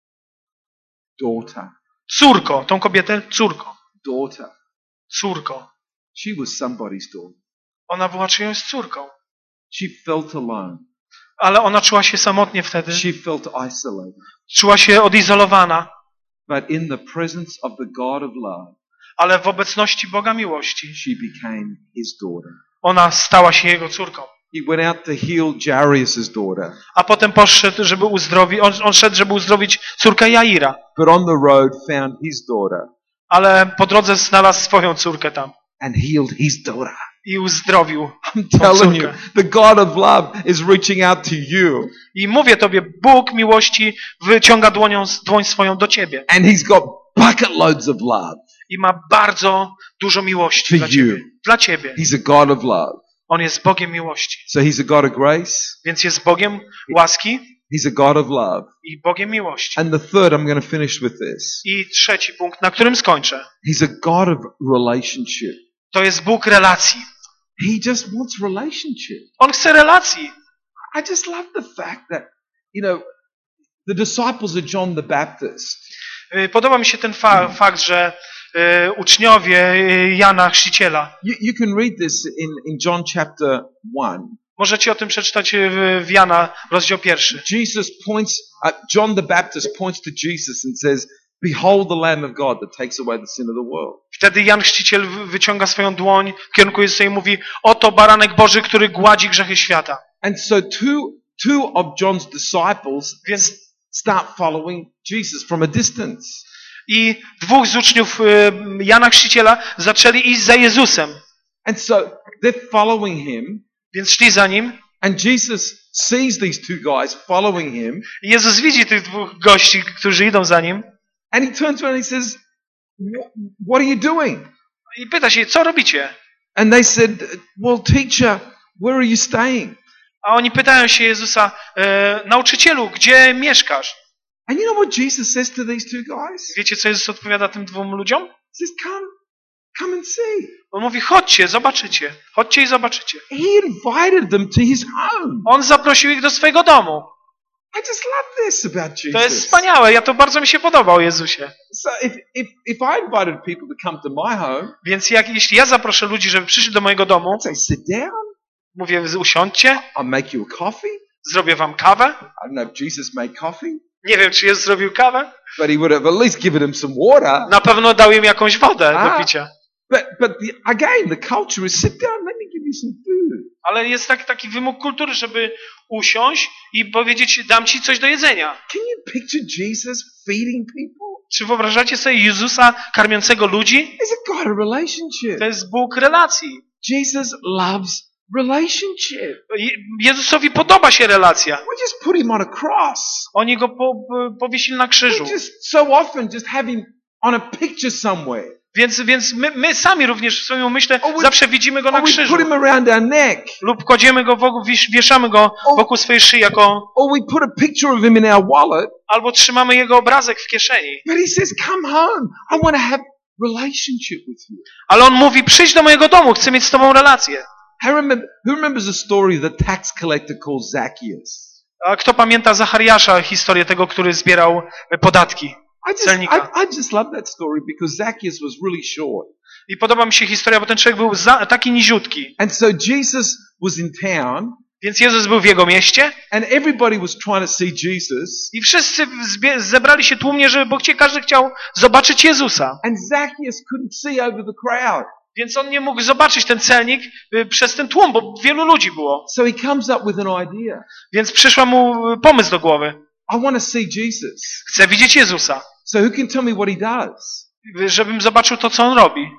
Daughter. Córko. Tą kobietę córko. Daughter. Córko. She was somebody's daughter. Ona była czyjąś córką. She felt alone. Ale ona czuła się samotnie wtedy. She felt isolated. Czuła się odizolowana. But in the presence of the God of love, Ale w obecności Boga miłości she became his daughter. ona stała się jego córką. He went out to heal Jairus' daughter. A potem poszedł, żeby uzdrowić, on szedł, żeby uzdrowić córkę Jaira. But on the road found his daughter Ale po drodze znalazł swoją córkę tam. and healed his daughter. I uzdrowił I'm tą telling you, córkę. the God of love is reaching out to you. I mówię tobie, Bóg miłości wyciąga dłoń swoją do ciebie. And he's got bucket loads of love. I ma bardzo dużo miłości For dla ciebie. you. Dla ciebie. He's a God of love. On jest Bogiem miłości. So he's a God of grace. Więc jest Bogiem łaski He's a God of love. i Bogiem miłości. And the third, I'm going to finish with this. I trzeci punkt, na którym skończę. He's a God of relationship. To jest Bóg relacji. He just wants relationship. On chce relacji. I just love the fact that, the disciples of John the Baptist, Podoba mi się ten fakt, że uczniowie Jana Chrzciciela, you can read this in John chapter 1. możecie o tym przeczytać w Jana, rozdział 1. John the Baptist points to Jesus and says, "Behold the Lamb of God that takes away the sin of the world." Wtedy Jan Chrzciciel wyciąga swoją dłoń w kierunku Jezusa i mówi: oto baranek Boży, który gładzi grzechy świata. And so two of John's disciples Więc start following Jesus from a distance. i dwóch z uczniów Jana Chrzciciela zaczęli iść za Jezusem. And so they're following him, Więc szli za nim. and Jesus sees these two guys following him, I Jezus widzi tych dwóch gości, którzy idą za nim. and he turns around and he says, "What are you doing?" I pyta się, co robicie? And they said, "Well, teacher, where are you staying?" A oni pytają się Jezusa, nauczycielu, gdzie mieszkasz? And you know what Jesus says to these two guys? Wiecie, co Jezus odpowiada tym dwóm ludziom? He says, come and see. On mówi, chodźcie, zobaczycie. Chodźcie i zobaczycie. He invited them to his home. On zaprosił ich do swojego domu. I just love this about Jesus. To jest wspaniałe. To bardzo mi się podoba o Jezusie. So if I invited people to come to my home, Więc jeśli ja zaproszę ludzi, żeby przyszli do mojego domu, I'd say, sit down. mówię, usiądźcie, I'll make you a coffee. zrobię wam kawę. I don't know if Jesus made coffee, Nie wiem, czy Jezus zrobił kawę. but he would have at least given them some water. Na pewno dał im jakąś wodę do picia. But again, the culture is sit down, let me give you some food. Ale jest taki wymóg kultury, żeby usiąść i powiedzieć, dam ci coś do jedzenia. Can you picture Jesus feeding people? Czy wyobrażacie sobie Jezusa karmiącego ludzi? He's a God of relationship. To jest Bóg relacji. Jesus loves relationship. Jezusowi podoba się relacja. We just put him on a cross. Oni go powiesili na krzyżu. We just so often just have him on a picture somewhere. Więc my sami również w swoim umyśle Or we- zawsze widzimy go na Or we krzyżu. put him around our neck. Lub kładziemy go wieszamy go wokół swojej szyi Or we put a picture of him in our wallet. albo trzymamy jego obrazek w kieszeni. But he says, come home. I want to have relationship with you. Ale on mówi, przyjdź do mojego domu, chcę mieć z tobą relację. Who remembers the story of the tax collector called Zacchaeus? A kto pamięta Zachariasza, historię tego, który zbierał podatki? Celnika. I just love that story because Zacchaeus was really short. I podoba mi się historia, bo ten człowiek był taki niziutki. And so Jesus was in town Więc Jezus był w jego mieście and everybody was trying to see Jesus. i wszyscy zebrali się tłumnie, bo każdy chciał zobaczyć Jezusa. And Zacchaeus couldn't see over the crowd. Więc on nie mógł zobaczyć ten celnik przez ten tłum, bo wielu ludzi było. So he comes up with an idea. Więc przyszła mu pomysł do głowy. I want to see Jesus. Chcę widzieć Jezusa. So who can tell me what he does? Żebym zobaczył to, co on robi.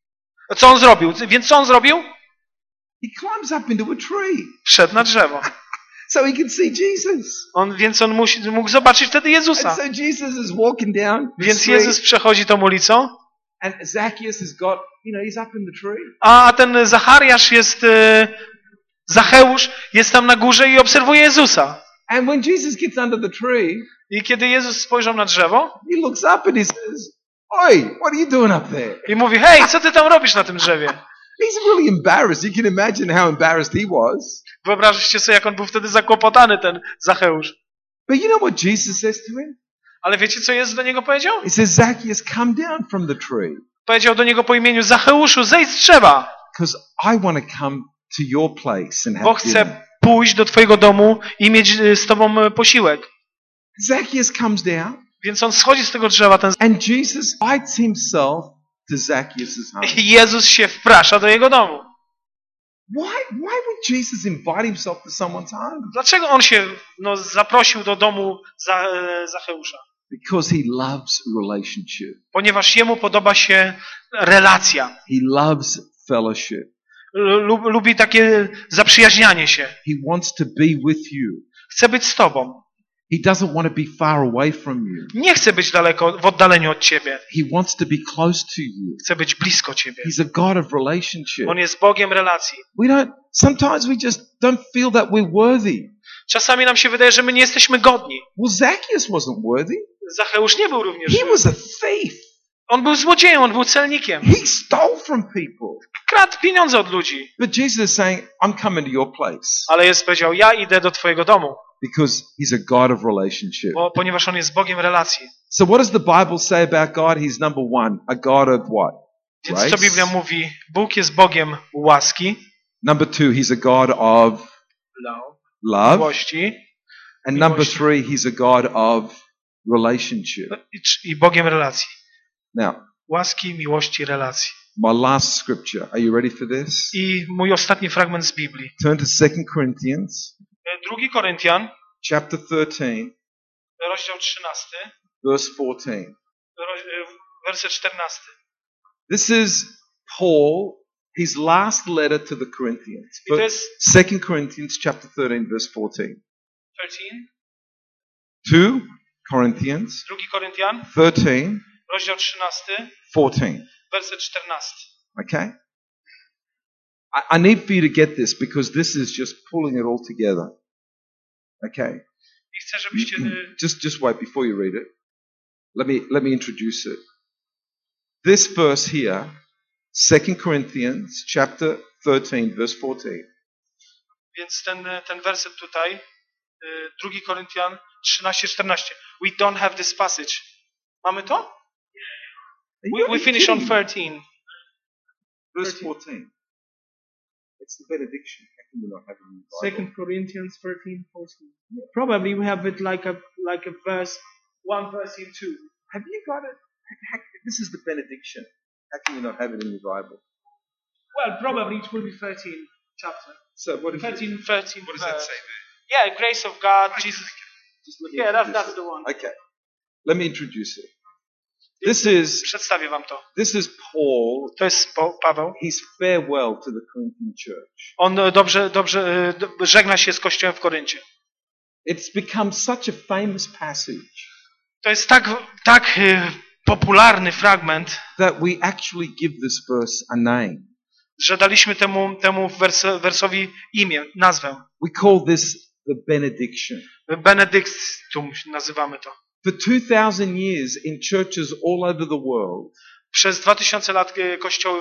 Co on zrobił? Więc co on zrobił? He climbs up into a tree Wszedł na drzewo. so he can see Jesus. Więc on mógł zobaczyć wtedy Jezusa. And so Jesus is walking down the Więc street, Jezus przechodzi tą ulicą, and Zacchaeus has got, he's up in the tree. a ten Zachariasz Zacheusz jest tam na górze i obserwuje Jezusa. And when Jesus gets under the tree, I kiedy Jezus spojrzał na drzewo, he looks up and he says, Oi, what are you doing up there? I mówi, hej, co ty tam robisz na tym drzewie? He's really embarrassed. You can imagine how embarrassed he was. Wyobraźcie sobie, jak on był wtedy zakłopotany, ten Zacheusz. But you know what Jesus says to him? Ale wiecie, co Jezus do niego powiedział? He says, Zacchaeus, come down from the tree, Powiedział do niego po imieniu, Zacheuszu, zejdź z drzewa, because I want to come to your place and bo have dinner. chcę pójść do twojego domu i mieć z tobą posiłek. Zacchaeus comes down, Więc on schodzi z tego drzewa, ten and Jesus invites himself to Zacchaeus' home. i Jezus się wprasza do jego domu. Why would Jesus invite himself to someone's home? Dlaczego on się zaprosił do domu Zacheusza? Because he loves relationship. Ponieważ jemu podoba się relacja. He loves fellowship. Lubi takie zaprzyjaźnianie się. He wants to be with you. Chce być z tobą. He doesn't want to be far away from you. Nie chce być daleko, w oddaleniu od ciebie. He wants to be close to you. Chce być blisko ciebie. He's a God of relationship. On jest Bogiem relacji. Sometimes we just don't feel that we're worthy. Czasami nam się wydaje, że my nie jesteśmy godni. Well, Zacchaeus wasn't worthy. Zacheusz nie był również. He was a thief. On był złodziejem, on był celnikiem. He stole from people. Kradł pieniądze od ludzi. But Jesus is saying, I'm coming to your place. Ale Jezus powiedział, ja idę do twojego domu. Because he's a God of relationship. Ponieważ on jest Bogiem relacji. So what does the Bible say about God? He's number one, a God of what? Więc Grace. co Biblia mówi? Bóg jest Bogiem łaski, Number two, he's a God of love. miłości And number miłości. three, he's a God of relationship. i Bogiem relacji. Now, Łaski, miłości, relacji. my last scripture. Are you ready for this? I mój ostatni fragment z Biblii. Turn to 2 Corinthians 2 Koryntian, chapter 13, rozdział 13, verse 14. werset 14. This is Paul, his last letter to the Corinthians. I to jest 2 Corinthians chapter 13, verse 14. 13, 2 Corinthians 2 Koryntian, 13, rozdział 13, 14. werset 14. Okay? I need for you to get this because this is just pulling it all together. Okay? I chcę, żebyście... Just wait before you read it. Let me introduce it. This verse here, 2 Corinthians chapter 13, verse 14. Więc ten werset tutaj, 2 Koryntian 13, 14. We don't have this passage. Mamy to? We finish on 13. Verse 14. It's the benediction. How can you not have it in the Bible? 2 Corinthians 13:14. Probably we have it like a verse, one verse in two. Have you got it? This is the benediction. How can you not have it in your Bible? Well, probably it will be 13 chapter. So what is it? 13. What does that say there? Yeah, grace of God, Jesus. Just let me Yeah, introduce that's it. the one. Okay. Let me introduce it. Przedstawię wam to. This is Paul. To jest Paweł. His farewell to the Corinthian church. On dobrze żegna się z Kościołem w Koryncie. It's become such a famous passage To jest tak popularny fragment, that we actually give this verse a name. że daliśmy temu wersowi imię, nazwę. We call this the benediction. Benedyktum nazywamy to. For 2000 years in churches all over the world, Przez 2000 lat kościoły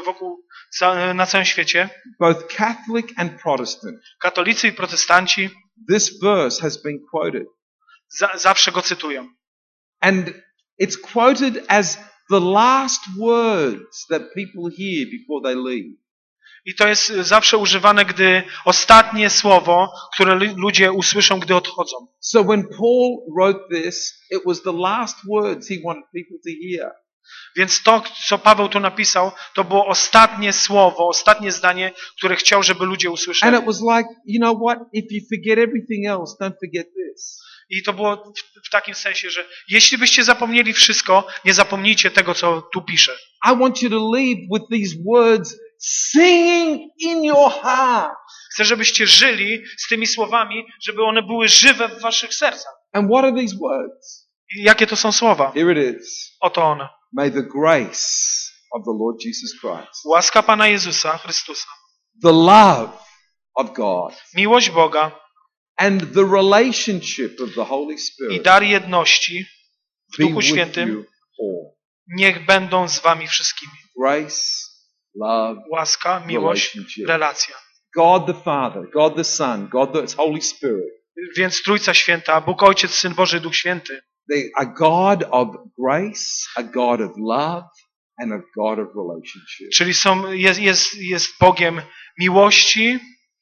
na całym świecie, both Catholic and Protestant, katolicy i protestanci this verse has been quoted. zawsze go cytują. And it's quoted as the last words that people hear before they leave. I to jest zawsze używane, gdy ostatnie słowo, które ludzie usłyszą, gdy odchodzą. So when Paul wrote this, it was the last words he wanted people to hear. Więc to, co Paweł tu napisał, to było ostatnie słowo, ostatnie zdanie, które chciał, żeby ludzie usłyszeli. And it was like, you know what? If you forget everything else, don't forget this. I to było w takim sensie, że jeśli byście zapomnieli wszystko, nie zapomnijcie tego, co tu pisze. I want you to leave with these words singing in your heart. Chcę, żebyście żyli z tymi słowami, żeby one były żywe w waszych sercach. And what are these words? I jakie to są słowa? Here it is. Oto one. May the grace of the Lord Jesus Christ, Łaska Pana Jezusa Chrystusa, the love of God, miłość Boga and the relationship of the Holy i Spirit dar jedności w be Duchu with Świętym you all. niech będą z wami wszystkimi. Grace, love, Łaska, miłość, relationship. relacja. God the Father, God the Son, God the Holy Spirit. Więc Trójca Święta, Bóg Ojciec, Syn Boży, Duch Święty. They are God of grace, a God of love, and a God of relationship. Czyli jest Bogiem miłości,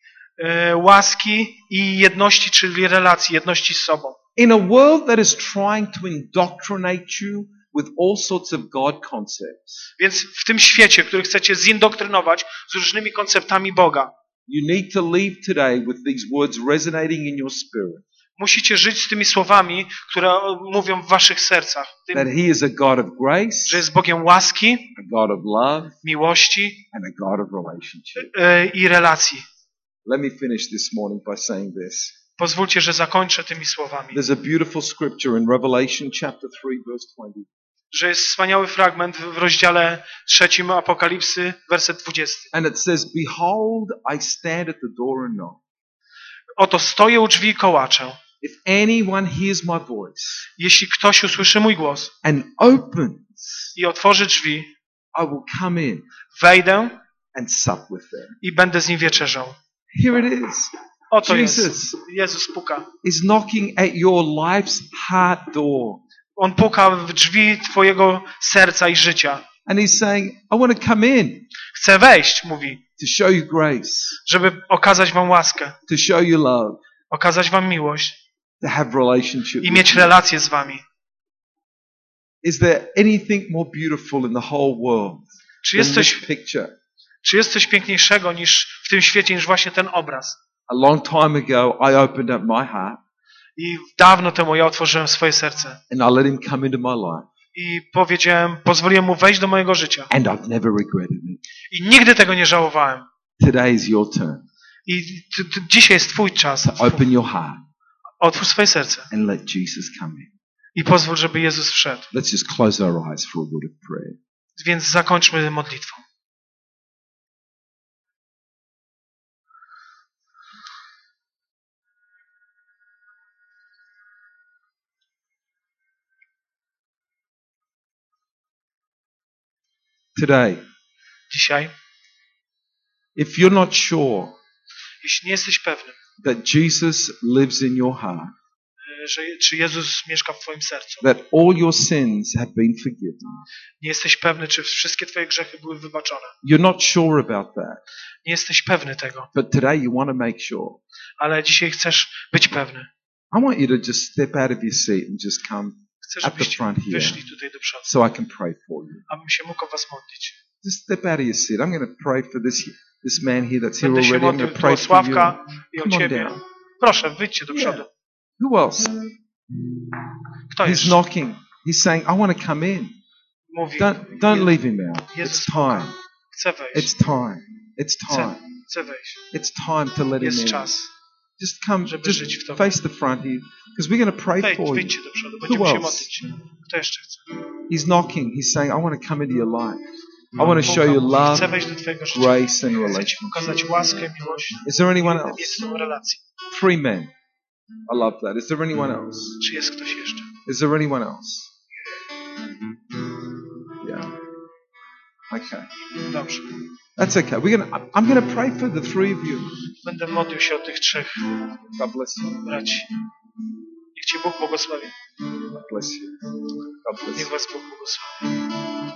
łaski i jedności, czyli relacji, jedności z sobą. In a world that is trying to indoctrinate you with all sorts of God concepts, Więc w tym świecie, który chcecie zindoktrynować z różnymi konceptami Boga, you need to leave today with these words resonating in your spirit. musicie żyć z tymi słowami, które mówią w waszych sercach. Tym, That He is a God of grace, że jest Bogiem łaski, a God of love, miłości and a God of relationship. i relacji. Let me finish this morning by saying this. Pozwólcie, że zakończę tymi słowami. There's a beautiful scripture in Revelation chapter 3 verse 20. Że jest wspaniały fragment w rozdziale 3 Apokalipsy, werset 20. And it says, "Behold, I stand at the door and knock. Oto stoję u drzwi i kołaczę. If anyone hears my voice Jeśli ktoś usłyszy mój głos and opens, i otworzy drzwi, I will come in wejdę and sup with them." i będę z nim wieczerzał. Here it is. Oto jest. Jesus Jezus puka. is knocking at your life's heart door. On puka w drzwi twojego serca i życia. And he's saying, "I want to come in Chce wejść, mówi, to show you grace, żeby okazać wam łaskę, to show you love, okazać wam miłość to have relationship i with mieć you." relacje z wami. Is there anything more beautiful in the whole world Czy than jest coś, this picture? czy jest coś piękniejszego niż w tym świecie, niż właśnie ten obraz? A long time ago, I opened up my heart I dawno temu ja otworzyłem swoje serce and I let him come into my life. i pozwoliłem mu wejść do mojego życia. And I've never regretted it. I nigdy tego nie żałowałem. Today is your turn I dzisiaj jest twój czas. to open your heart Otwórz swoje serce and let Jesus come in. i pozwól, żeby Jezus wszedł. Let's just close our eyes for a word of prayer. Więc zakończmy modlitwą. Today, Dzisiaj, if you're not sure jeśli nie jesteś pewny, that Jesus lives in your heart, czy Jezus mieszka w twoim sercu, that all your sins have been forgiven, nie jesteś pewny, czy wszystkie twoje grzechy były wybaczone, you're not sure about that, nie jesteś pewny tego, but today you want to make sure. ale dzisiaj chcesz być pewny. I want you to just step out of your seat and just come Chcę, at the żebyście front here wyszli tutaj do przodu, so I can pray for you. abym się mógł o was modlić. Just step out of your seat. I'm going to pray for this man here that's here Będę się already. I'm modlił going to tu pray o for you. Sławka i o Come on ciebie. down. Proszę, wyjdźcie do Yeah. przodu. Who else? Kto He's jest? knocking. He's saying, "I want to come in." Mówi, Don't leave him out. Jezus It's time. chce wejść. It's time. It's Chce, time. chce wejść. It's time to let him Jest in. czas. Just come, żeby żyć w just to. face the front here, because we're going to pray for you. Wyjdźcie do przodu, będziemy Who się else? modlić. Kto jeszcze chce? He's knocking. He's saying, "I want to come into your life. I want to show you love, Chcę wejść do twojego życia. grace, and Chcę ci relationship." pokazać łaskę, miłość Is there anyone i else? mieć relację. 3 men. I love that. Is there anyone else? Czy jest ktoś jeszcze? Is there anyone else? Yeah. Okay. Dobrze. That's okay. I'm gonna pray for the 3 of you. Będę modlił się o tych trzech God bless you. braci. Niech Ci Bóg błogosławi. God bless you. God bless Niech you. Was Bóg błogosławi.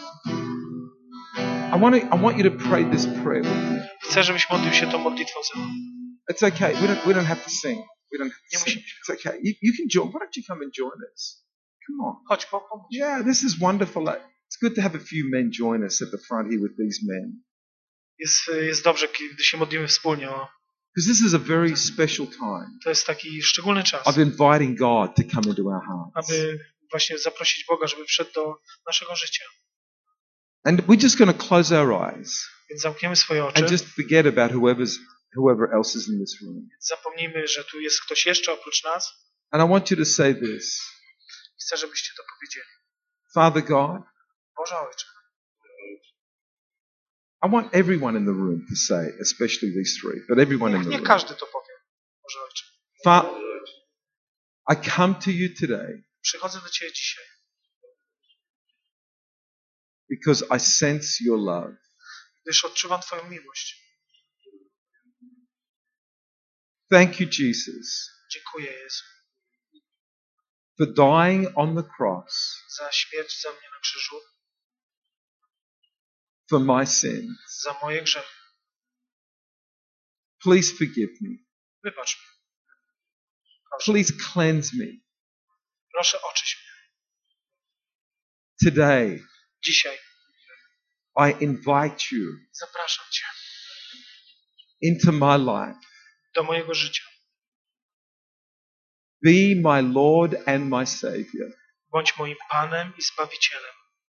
I want you to pray this prayer with me. Chcę, żebyś modlił się tą modlitwą ze mną. It's okay. We don't have to sing. We don't have Nie to sing. musimy. It's okay. You can join. Why don't you come and join us? Come on. Chodź, pomóż. Yeah, this is wonderful. It's good to have a few men join us at the front here with these men. Jest dobrze, gdy się modlimy wspólnie. Because this is a very special time To jest taki szczególny czas, of inviting God to come into our hearts. aby właśnie zaprosić Boga, żeby wszedł do naszego życia. And we're just going to close our eyes Więc zamkniemy swoje oczy. and just forget about whoever else is in this room. Zapomnijmy, że tu jest ktoś jeszcze oprócz nas. And I want you to say this. Chcę, żebyście to powiedzieli. Father God, Boże Ojcze, I want everyone in the room to say, especially these 3, but everyone in the niech room. każdy to powie. Boże Ojcze, I come to you today przychodzę do Ciebie dzisiaj because I sense your love. gdyż odczuwam Twoją miłość. Thank you, Jesus, Dziękuję, Jezu, for dying on the cross za śmierć za mnie na krzyżu, for my sins. za moje grzechy. Please forgive me. Wybacz mi. Proszę, Please cleanse me. proszę oczyść mnie. Today, Dzisiaj I invite you zapraszam Cię into my life. do mojego życia. Be my Lord and my Savior. Bądź moim Panem i Zbawicielem.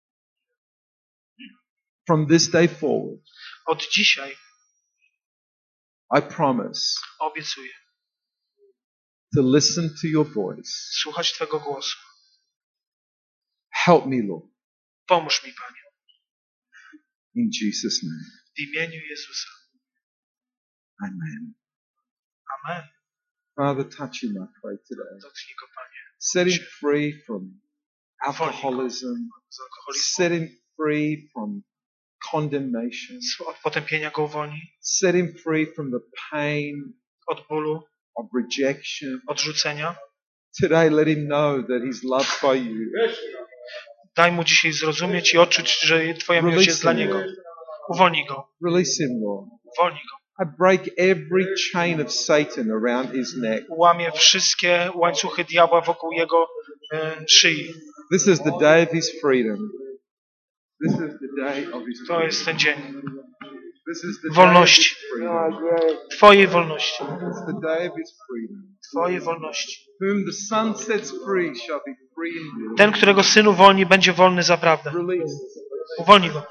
From this day forward, Od dzisiaj I promise obiecuję to listen to your voice. słuchać Twego głosu. Help me, Lord, Pomóż mi, Panie, in Jesus' name. w imieniu Jezusa. Amen. Amen. Father, touch him, I pray today. Dotknij go, Panie, Set him free from alcoholism. z alkoholizmu. Set him free from condemnation. Od potępienia go uwolnij. Set him free from the pain Od bólu, of rejection. odrzucenia. Today, let him know that he's loved by you. Daj mu dzisiaj zrozumieć i odczuć, że Twoja miłość jest dla niego. Uwolnij go. Release him, Lord. Uwolnij go. I break every chain of Satan around his neck. Łamie wszystkie łańcuchy diabła wokół jego szyi. This is the day of his freedom. This is the day of his To freedom. jest ten dzień This is the day of wolności. his freedom. Twojej wolności. It's the day of his freedom. Twojej wolności. Whom the Son sets free shall be free indeed. Ten, którego Syn uwolni, będzie wolny zaprawdę. Release. Uwolnij go.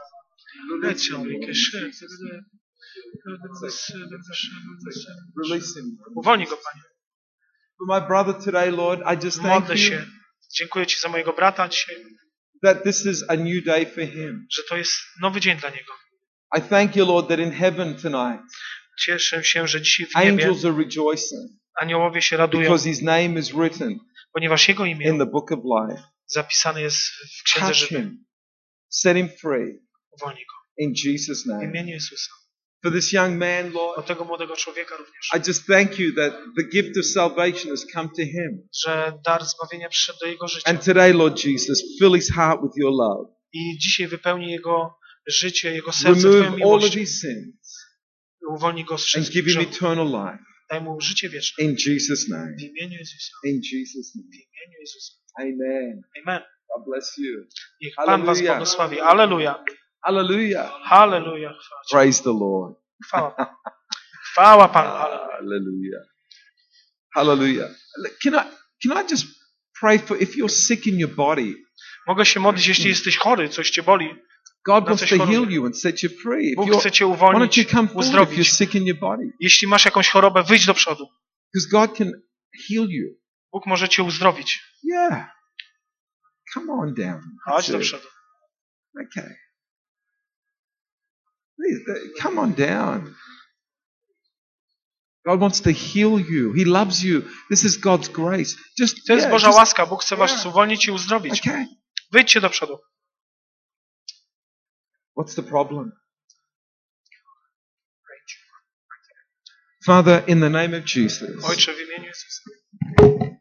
Release him. Uwolnij go, Panie. For my brother today, Lord, I just thank Modlę się. you Dziękuję Ci za mojego brata dzisiaj, that this is a new day for him. że to jest nowy dzień dla niego. I thank you, Lord, that in heaven tonight, Cieszę się, że dzisiaj w niebie angels are rejoicing aniołowie się radują, because his name is written ponieważ jego in imię the book of life. zapisane jest w Księdze Touch Żywych. him. Set him free Uwolnij go. in Jesus' W name. imieniu Jezusa. For this young man, Do Lord, tego młodego człowieka również, I just thank you that the gift of salvation has come to him. że dar zbawienia przyszedł do jego życia. And today, Lord Jesus, fill his heart with your love. I dzisiaj wypełni jego życie, jego serce Twoją Remove all of miłością. his sins Uwolnij go z and wszystkich give him grzechów. eternal life. Daj mu życie wieczne. In Jesus' name. W imieniu Jezusa. In Jesus' W name. imieniu Jezusa. Amen. Amen. God bless you. Niech Pan was Hallelujah. błogosławi. Alleluja. Hallelujah. Halleluja. Chwała Ci. Praise the Lord. Chwała Panu. Chwała Panu. Halleluja. Hallelujah. Hallelujah. Can I just pray for if you're sick in your body? Mogę się modlić, jeśli jesteś chory, coś Cię boli. God Na wants coś to choruje. heal you and set you free. If Bóg you're, chce Cię why don't uwolnić, you come forward if you're uzdrowić. sick in your body? Jeśli masz jakąś chorobę, wyjdź do przodu. Because God can heal you. Bóg może Cię uzdrowić. Yeah. Come on down. Chodź That's do it. przodu. Okay. Come on down. God wants to heal you. He loves you. This is God's grace. Just, To jest yeah, Boża just- łaska. Bóg chce was uwolnić i uzdrowić. okay. Wyjdźcie do przodu. What's the problem? Father, in the name of Jesus, Ojcze, w imieniu Jezusa.